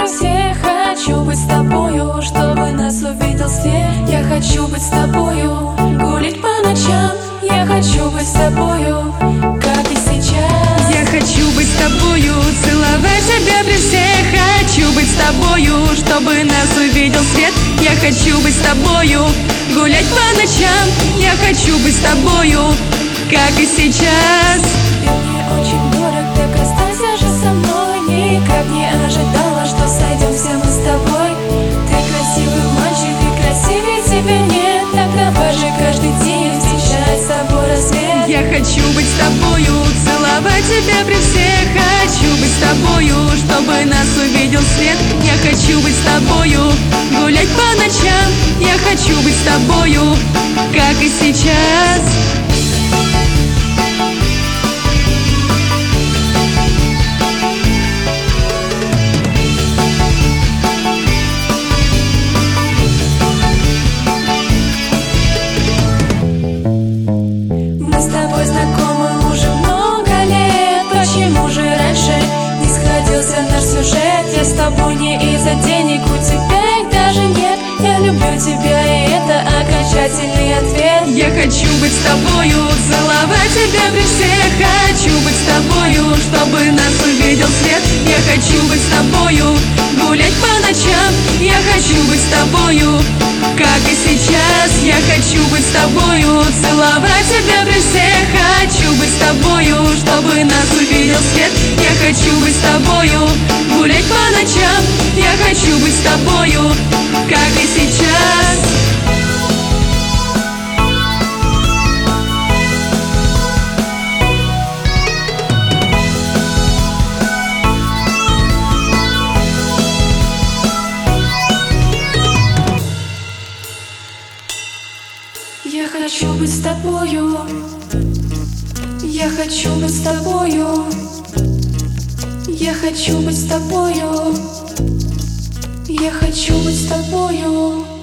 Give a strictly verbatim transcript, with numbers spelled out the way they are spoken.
при всех. Хочу быть с тобою, чтобы нас увидел свет. Я хочу быть с тобою, гулять по ночам. Я хочу быть с тобою, как и сейчас. Я хочу быть с тобою, целовать тебя при всех. Хочу быть с тобою, чтобы нас увидел свет. Я хочу быть с тобою, гулять по ночам. Я хочу быть с тобою, как и сейчас. Ты мне очень дорог, так останься же со мной. Никак не ожидала, что сойдемся мы с тобой. Ты красивый мальчик, и красивее тебя нет. Так давай же каждый день встречать с тобой рассвет. Я хочу быть с тобою, целовать тебя при всех. Хочу быть с тобою, чтобы нас увидел свет. Я хочу быть с тобою, гулять по ночам. Я хочу быть с тобою, как и сейчас. С тобой не из-за денег, у тебя их даже нет. Я люблю тебя, и это окончательный ответ. Я хочу быть с тобою, целовать тебя при всех. Хочу быть с тобою, чтобы нас увидел свет. Я хочу быть с тобою, гулять по ночам. Я хочу быть с тобою, как и сейчас. Я хочу быть с тобою, целовать тебя при всех. Хочу быть с тобою, чтобы нас увидел свет. Я хочу быть с тобою, гулять по ночам. Я хочу быть с тобою, как и сейчас. Я хочу быть с тобою. Я хочу быть с тобою. Я хочу быть с тобою. Я хочу быть с тобою.